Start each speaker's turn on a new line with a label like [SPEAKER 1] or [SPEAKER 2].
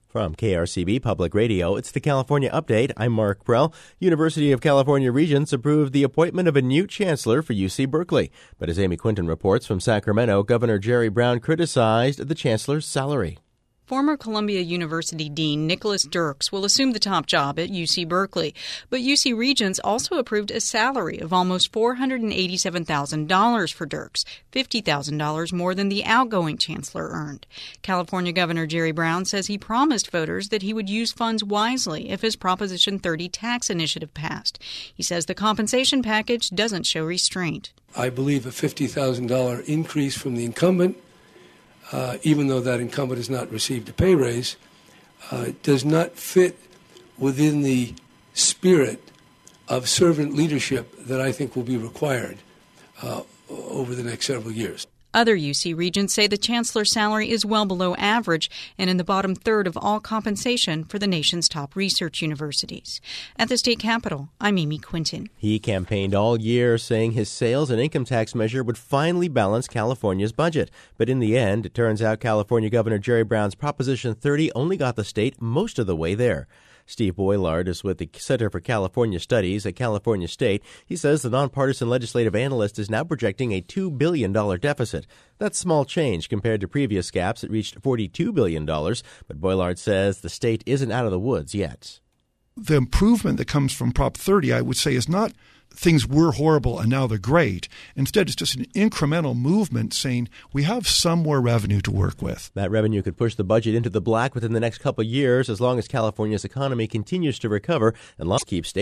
[SPEAKER 1] From KRCB Public Radio, it's the California Update. I'm Mark Prell. University of California Regents approved the appointment of a new chancellor for UC Berkeley. But as Amy Quinton reports from Sacramento, Governor Jerry Brown criticized the chancellor's salary.
[SPEAKER 2] Former Columbia University Dean Nicholas Dirks will assume the top job at UC Berkeley. But UC Regents also approved a salary of almost $487,000 for Dirks, $50,000 more than the outgoing chancellor earned. California Governor Jerry Brown says he promised voters that he would use funds wisely if his Proposition 30 tax initiative passed. He says the compensation package doesn't show restraint.
[SPEAKER 3] I believe a $50,000 increase from the incumbent, even though that incumbent has not received a pay raise, does not fit within the spirit of servant leadership that I think will be required over the next several years.
[SPEAKER 2] Other UC Regents say the chancellor's salary is well below average and in the bottom third of all compensation for the nation's top research universities. At the state capitol, I'm Amy Quinton.
[SPEAKER 1] He campaigned all year saying his sales and income tax measure would finally balance California's budget. But in the end, it turns out California Governor Jerry Brown's Proposition 30 only got the state most of the way there. Steve Boilard is with the Center for California Studies at California State. He says the nonpartisan legislative analyst is now projecting a $2 billion deficit. That's small change compared to previous gaps that reached $42 billion. But Boilard says the state isn't out of the woods yet.
[SPEAKER 4] The improvement that comes from Prop 30, I would say, is not things were horrible and now they're great. Instead, it's just an incremental movement saying we have some more revenue to work with.
[SPEAKER 1] That revenue could push the budget into the black within the next couple of years as long as California's economy continues to recover and keep state